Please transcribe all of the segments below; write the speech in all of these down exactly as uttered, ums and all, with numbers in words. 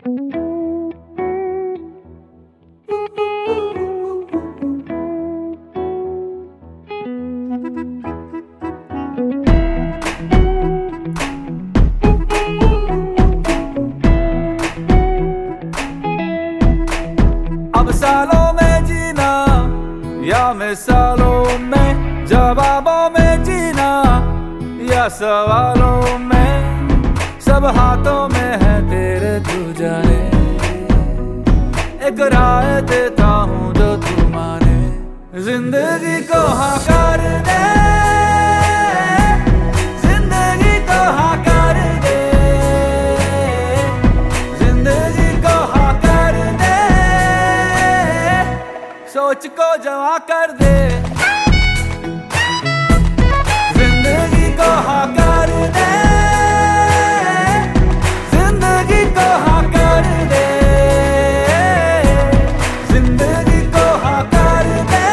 अब सालों में जीना या मिसालों में, जवाबों में जीना या सवालों में, सब हाथों में है तेरे, तू जाने। एक राय देता हूँ जो तू माने, जिंदगी को हाँ कर दे, जिंदगी को हाँ कर दे, जिंदगी को हाँ कर दे, सोच को जमा कर दे, जिंदगी को हाँ कर दे, जिंदगी को हाँ कर दे, जिंदगी को हाँ कर दे,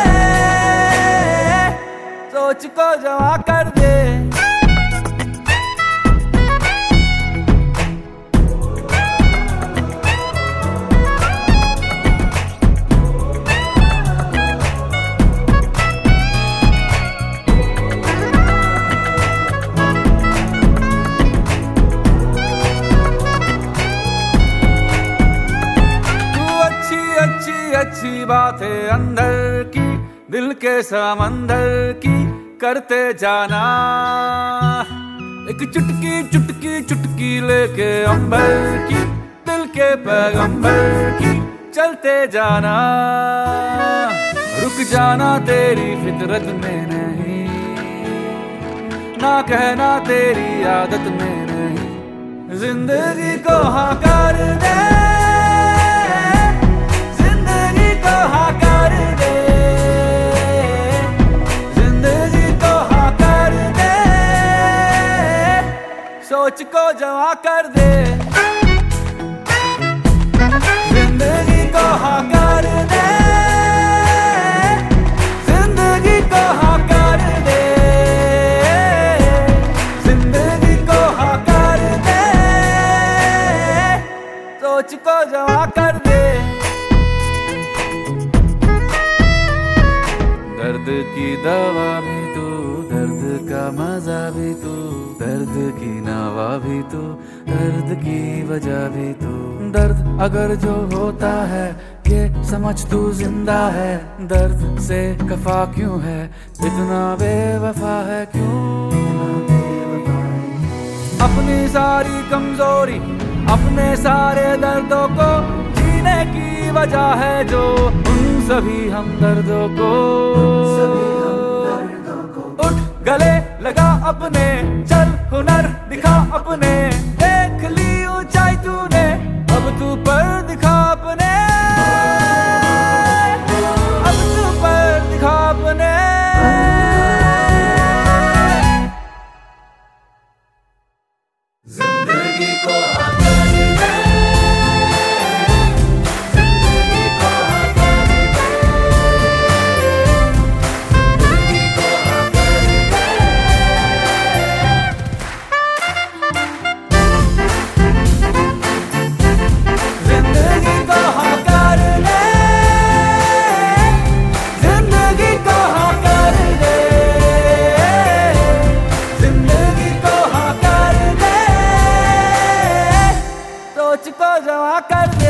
सोच को जमा कर दे। अच्छी बातें अंदर की, दिल के समंदर की करते जाना, एक चुटकी चुटकी चुटकी लेके अंबर की, दिल के पैगंबर की चलते जाना। रुक जाना तेरी फितरत में नहीं, ना कहना तेरी आदत में नहीं, जिंदगी को हाँ कर दे, सोच को जमा कर दे, जिंदगी को हाँ कर दे, जिंदगी को हाँ कर दे, जिंदगी को हाँ कर दे, सोच को जमा कर दे। दर्द की दवा भी तू, दर्द का मजा भी तू, दर्द की नावा भी तू, दर्द की वजह भी तू। दर्द अगर जो होता है ये समझ तू जिंदा है, दर्द से कफा क्यों है, इतना बेवफा है क्यों। अपनी सारी कमजोरी, अपने सारे दर्दों को जीने की वजह है जो, उन सभी हमदर्दों को उठ गले लगा अपने, चल हुनर दिखा अपने, देख ली ऊंचाई तूने, अब तू पर दिखा अपने, अब तू पर दिखा अपने। जिंदगी को हाँ कर दे, जिंदगी को हाँ कर दे, जिंदगी को हाँ कर दे, जिंदगी को हाँ कर दे, जिंदगी को हाँ कर दे, जिंदगी को हाँ कर दे, सोच को जमा कर दे।